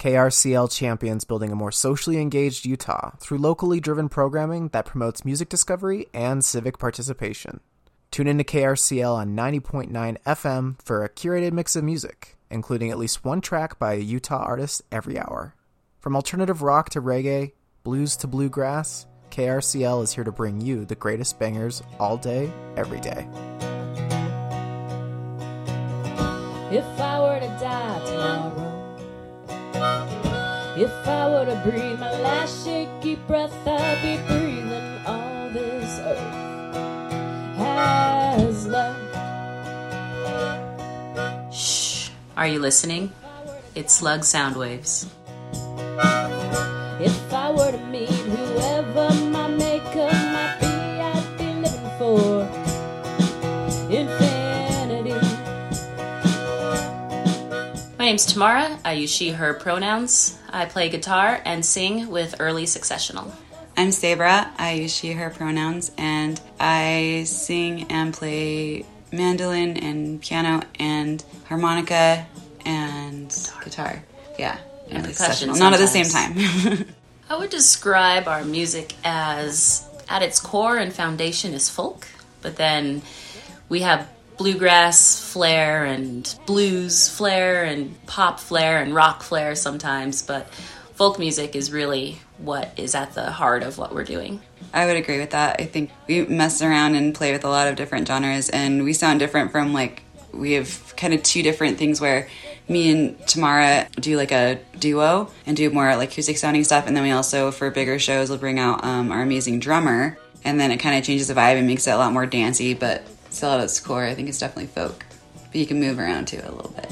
KRCL champions building a more socially engaged Utah through locally driven programming that promotes music discovery and civic participation. Tune into KRCL on 90.9 FM for a curated mix of music, including at least one track by a Utah artist every hour. From alternative rock to reggae, blues to bluegrass, KRCL is here to bring you the greatest bangers all day, every day. If I were to die tomorrow, if I were to breathe my last shaky breath, I'd be breathing all this earth has left. Shh. Are you listening? It's Slug Soundwaves. If I were to meet whoever my makeup might be, I'd be living for infinity. My name's Tamara. I use she, her pronouns. I play guitar and sing with Early Successional. I'm Sabra. I use she, her pronouns, and I sing and play mandolin and piano and harmonica and guitar. Yeah. And percussion. Not at the same time. I would describe our music as, at its core and foundation, is folk, but then we have bluegrass flair and blues flair and pop flair and rock flair sometimes, but folk music is really what is at the heart of what we're doing. I would agree with that. I think we mess around and play with a lot of different genres, and we sound different from, like, we have kind of two different things where me and Tamara do like a duo and do more like acoustic sounding stuff, and then we also, for bigger shows, will bring out our amazing drummer, and then it kind of changes the vibe and makes it a lot more dancey, but still at its core, I think it's definitely folk. But you can move around to it a little bit.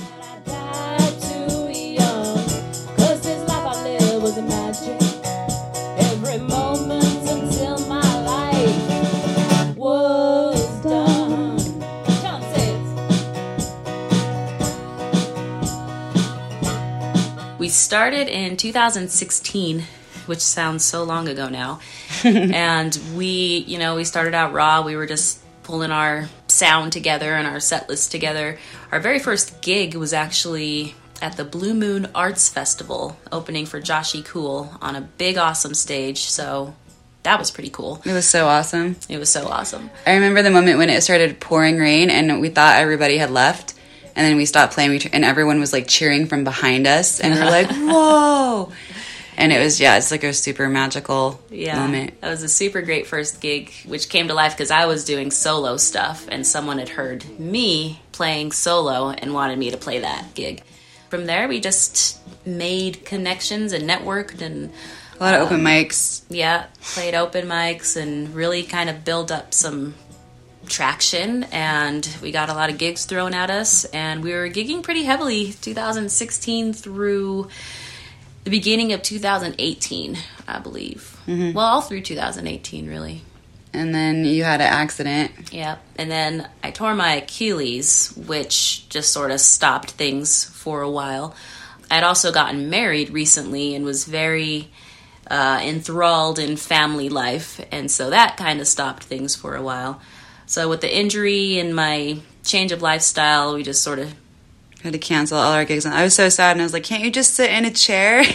We started in 2016, which sounds so long ago now. And we started out raw. We were just pulling our sound together and our set list together. Our very first gig was actually at the Blue Moon Arts Festival, opening for Joshie Cool on a big, awesome stage. So that was pretty cool. It was so awesome. It was so awesome. I remember the moment when it started pouring rain and we thought everybody had left. And then we stopped playing, and everyone was, like, cheering from behind us. And we're like, whoa! And it was, it's like a super magical moment. That was a super great first gig, which came to life because I was doing solo stuff, and someone had heard me playing solo and wanted me to play that gig. From there, we just made connections and networked and... a lot of open mics. Yeah, played open mics and really kind of built up some traction, and we got a lot of gigs thrown at us, and we were gigging pretty heavily 2016 through the beginning of 2018, I believe. Mm-hmm. Well, all through 2018, really. And then you had an accident. Yeah, and then I tore my Achilles, which just sort of stopped things for a while. I'd also gotten married recently and was very enthralled in family life, and so that kind of stopped things for a while. So with the injury and my change of lifestyle, we just sort of had to cancel all our gigs. And I was so sad, and I was like, can't you just sit in a chair?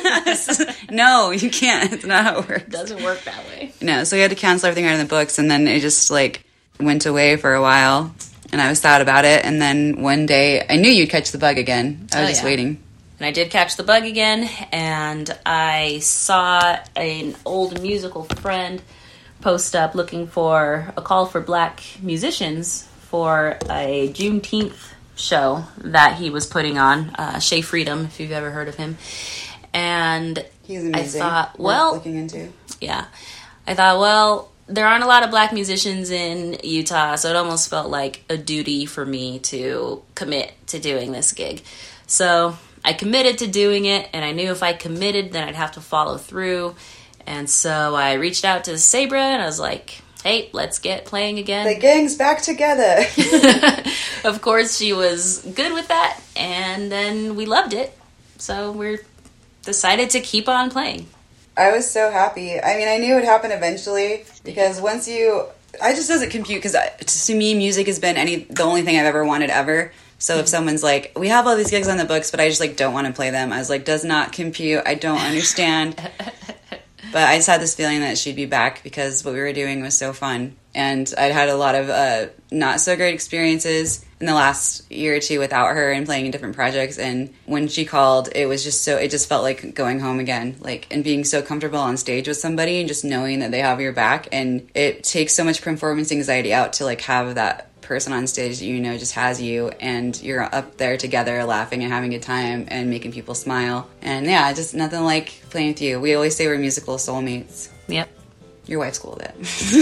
No, you can't. It's not how it works. It doesn't work that way. No, so we had to cancel everything out of the books, and then it just, like, went away for a while, and I was sad about it. And then one day, I knew you'd catch the bug again. I was just waiting. And I did catch the bug again, and I saw an old musical friend post up looking for a call for black musicians for a Juneteenth show that he was putting on, Shea Freedom, if you've ever heard of him. And he's amazing. I thought, well, looking into. Yeah. I thought, well, there aren't a lot of black musicians in Utah, so it almost felt like a duty for me to commit to doing this gig. So I committed to doing it, and I knew if I committed, then I'd have to follow through. And so I reached out to Sabra, and I was like, hey, let's get playing again. The gang's back together. Of course, she was good with that, and then we loved it. So we decided to keep on playing. I was so happy. I mean, I knew it would happen eventually, because once you... I just doesn't compute, because to me, music has been the only thing I've ever wanted ever. So if someone's like, we have all these gigs on the books, but I just like don't want to play them, I was like, does not compute. I don't understand. But I just had this feeling that she'd be back because what we were doing was so fun. And I'd had a lot of not so great experiences in the last year or two without her and playing in different projects. And when she called, it was just it just felt like going home again, like, and being so comfortable on stage with somebody and just knowing that they have your back. And it takes so much performance anxiety out to like have that person on stage that you know just has you, and you're up there together laughing and having a good time and making people smile. And yeah, just nothing like playing with you. We always say we're musical soulmates. Yep. Your wife's cool with it.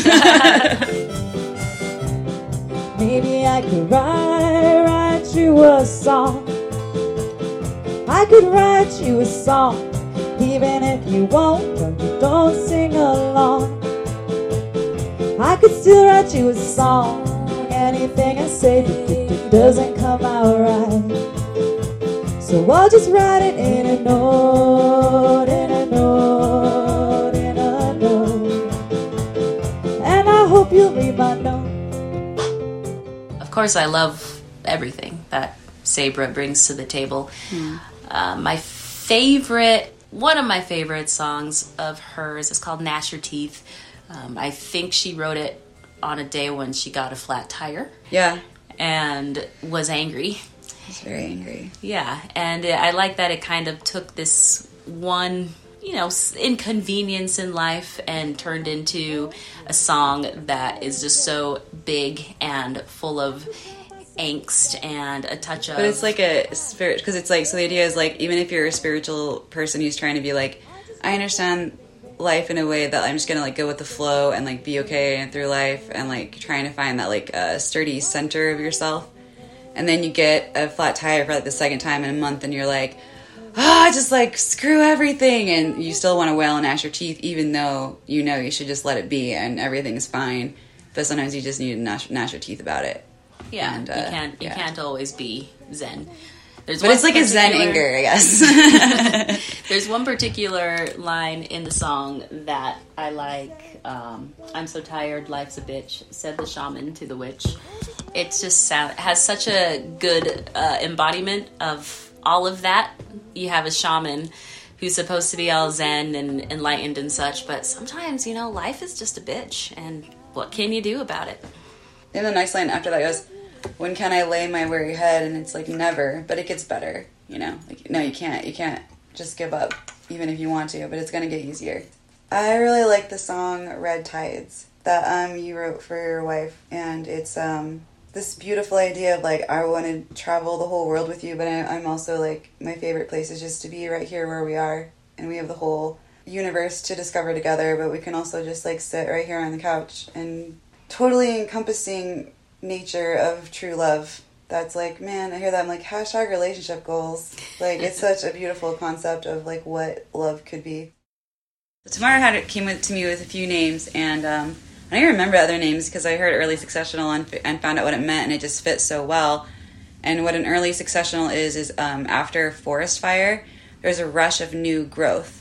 Maybe I could write you a song. I could write you a song, even if you won't or you don't sing along. I could still write you a song. Anything I say that doesn't come out right, so I'll just write it in a note, in a note, in a note, and I hope you'll read my note. Of course, I love everything that Sabra brings to the table. One of my favorite songs of hers is called Gnash Your Teeth. I think she wrote it on a day when she got a flat tire. Yeah. And was angry. She's very angry. Yeah, and I like that it kind of took this one, inconvenience in life and turned into a song that is just so big and full of angst and a touch of... But it's like a spirit, because it's like, so the idea is like, even if you're a spiritual person who's trying to be like, I understand life in a way that I'm just gonna like go with the flow and like be okay through life, and like trying to find that like sturdy center of yourself, and then you get a flat tire for like the second time in a month and you're like, just like screw everything, and you still want to wail and gnash your teeth even though you should just let it be and everything's fine, but sometimes you just need to gnash your teeth about it. Yeah, and, you can't always be zen. But it's like a zen anger, I guess. There's one particular line in the song that I like. I'm so tired, life's a bitch, said the shaman to the witch. It just has such a good embodiment of all of that. You have a shaman who's supposed to be all zen and enlightened and such, but sometimes, life is just a bitch, and what can you do about it? And the next line after that goes, when can I lay my weary head? And it's like, never, but it gets better, Like, no, you can't just give up, even if you want to, but it's going to get easier. I really like the song Red Tides that you wrote for your wife, and it's this beautiful idea of like, I want to travel the whole world with you, but I'm also like, my favorite place is just to be right here where we are, and we have the whole universe to discover together, but we can also just like sit right here on the couch, and totally encompassing nature of true love. That's like, man, I hear that, I'm like, hashtag relationship goals. Like, it's such a beautiful concept of like what love could be. So Tamara came to me with a few names, and I don't even remember other names because I heard early successional and found out what it meant, and it just fits so well. And what an early successional is after a forest fire, there's a rush of new growth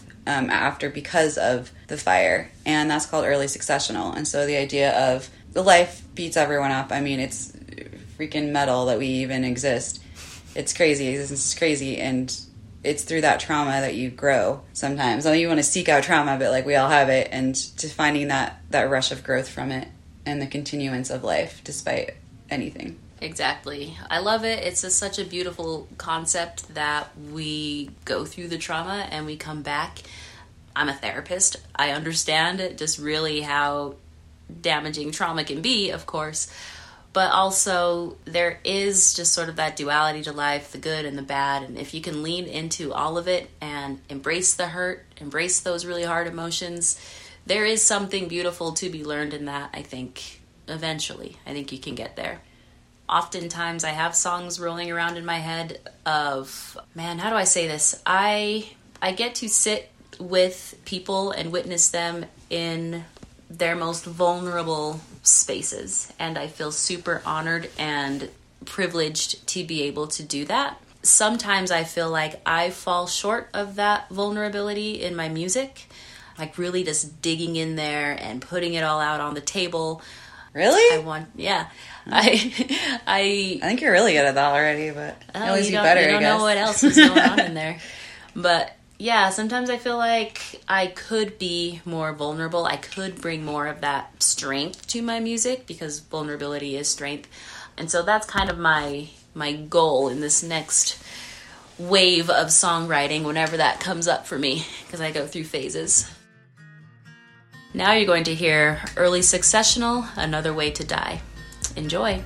because of the fire, and that's called early successional. And so the idea of the life beats everyone up. I mean, it's freaking metal that we even exist. It's crazy. Existence is crazy, and it's through that trauma that you grow sometimes. I mean, you want to seek out trauma, but like we all have it, and to finding that rush of growth from it and the continuance of life despite anything. Exactly. I love it. It's such a beautiful concept that we go through the trauma and we come back. I'm a therapist. I understand just really how damaging trauma can be, of course. But also, there is just sort of that duality to life, the good and the bad. And if you can lean into all of it and embrace the hurt, embrace those really hard emotions, there is something beautiful to be learned in that, I think, eventually. I think you can get there. Oftentimes, I have songs rolling around in my head of, man, how do I say this? I get to sit with people and witness them in their most vulnerable spaces, and I feel super honored and privileged to be able to do that. Sometimes I feel like I fall short of that vulnerability in my music, like really just digging in there and putting it all out on the table. Really? I think you're really good at that already, but I always be better, you I don't guess. know what else is going on in there. But yeah, sometimes I feel like I could be more vulnerable. I could bring more of that strength to my music, because vulnerability is strength. And so that's kind of my goal in this next wave of songwriting, whenever that comes up for me, because I go through phases. Now you're going to hear Early Successional, Another Way to Die. Enjoy.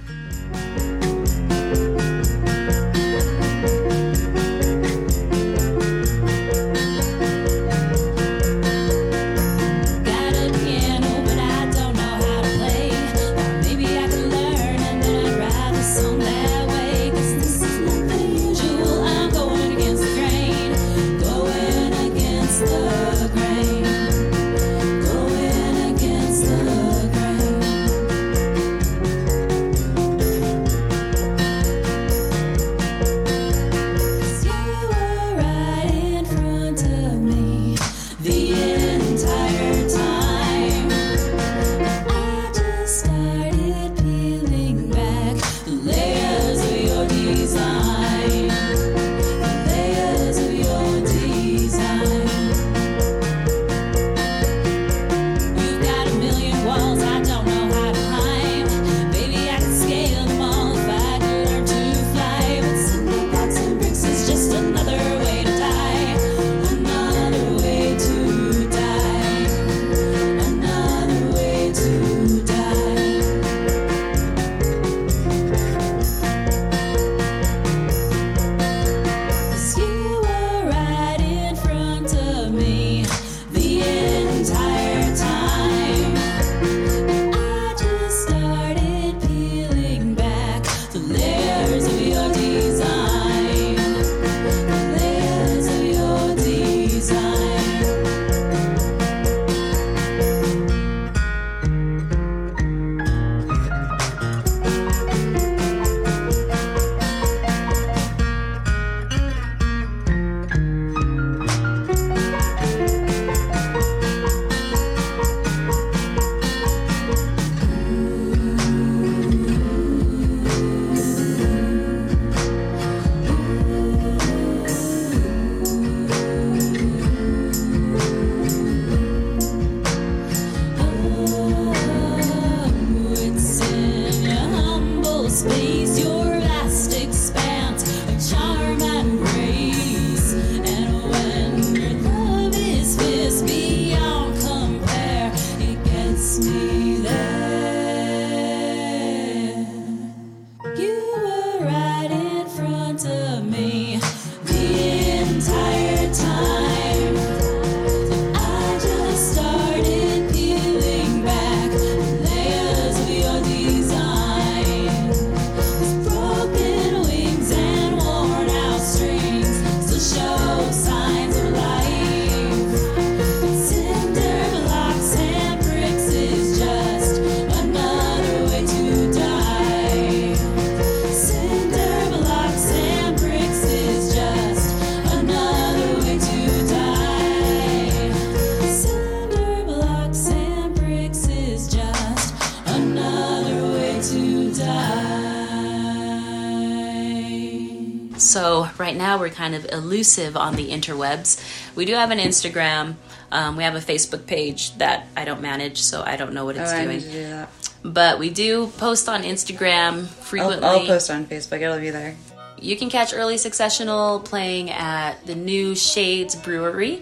So right now we're kind of elusive on the interwebs. We do have an Instagram. We have a Facebook page that I don't manage, so I don't know what it's doing. I need to do that. But we do post on Instagram frequently. I'll post on Facebook. It'll be there. You can catch Early Successional playing at the new Shades Brewery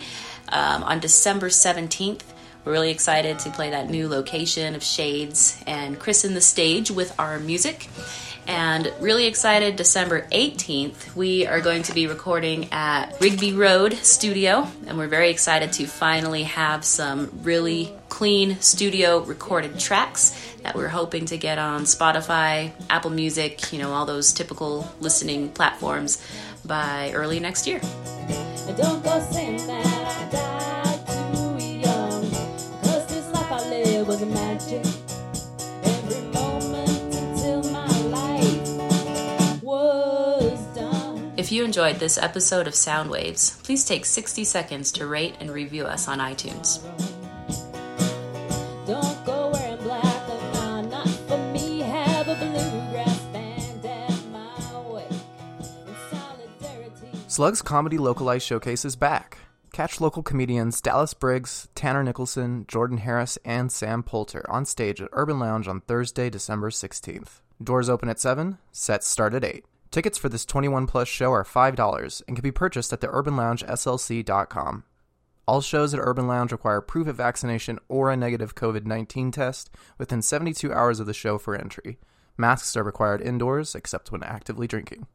on December 17th. We're really excited to play that new location of Shades and christen the stage with our music. And really excited, December 18th, we are going to be recording at Rigby Road Studio. And we're very excited to finally have some really clean studio recorded tracks that we're hoping to get on Spotify, Apple Music, all those typical listening platforms by early next year. Don't go saying that I died too young, 'cause this life I live was a magic. Every moment until my life was done. If you enjoyed this episode of Soundwaves, please take 60 seconds to rate and review us on iTunes. Don't go wearing black, 'cause I'm not Slug's Comedy Localized Showcase is back. Catch local comedians Dallas Briggs, Tanner Nicholson, Jordan Harris, and Sam Poulter on stage at Urban Lounge on Thursday, December 16th. Doors open at 7, sets start at 8. Tickets for this 21-plus show are $5 and can be purchased at the urbanloungeslc.com. All shows at Urban Lounge require proof of vaccination or a negative COVID-19 test within 72 hours of the show for entry. Masks are required indoors, except when actively drinking.